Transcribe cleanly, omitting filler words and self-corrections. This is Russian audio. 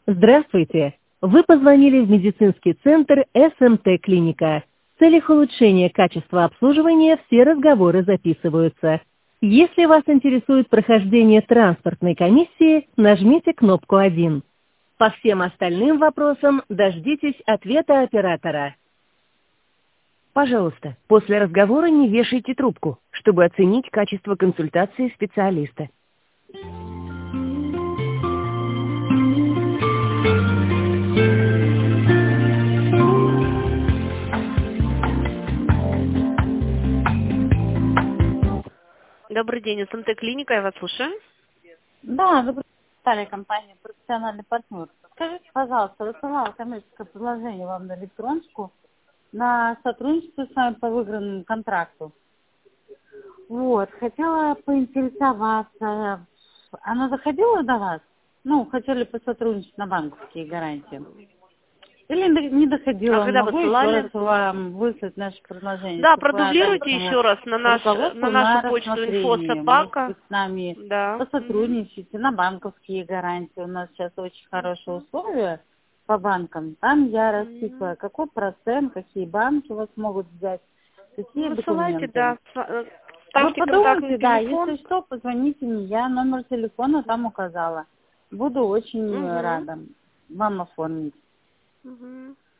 Здравствуйте! Вы позвонили в медицинский центр СМТ Клиника. В целях улучшения качества обслуживания все разговоры записываются. Если вас интересует прохождение транспортной комиссии, нажмите кнопку 1. По всем остальным вопросам дождитесь ответа оператора. Пожалуйста, после разговора не вешайте трубку, чтобы оценить качество консультации специалиста. Добрый день, СМТ Клиника, я вас слушаю. Да, вы представили компанию «Профессиональный партнер». Скажите, пожалуйста, высылала коммерческое предложение вам на электронку на сотрудничество с вами по выигранному контракту. Вот, хотела поинтересоваться, оно заходило до вас? Ну, хотели посотрудничать на банковские гарантии. Или не доходило? А когда Могу высылали? еще раз вам выслать наше предложение. Да, чтобы вы отдали продублируйте еще раз на руководство нашу на почту рассмотрение. Может info@. быть, с нами Да. посотрудничаете на банковские гарантии. У нас сейчас очень хорошие условия по банкам. Там я расписываю, какой процент, какие банки вас могут взять, какие Высылайте, документы. да. Вы Ставьте контактный подумайте, да, телефон. если что, позвоните мне, я номер телефона там указала. Буду очень Угу. рада вам оформить. Угу.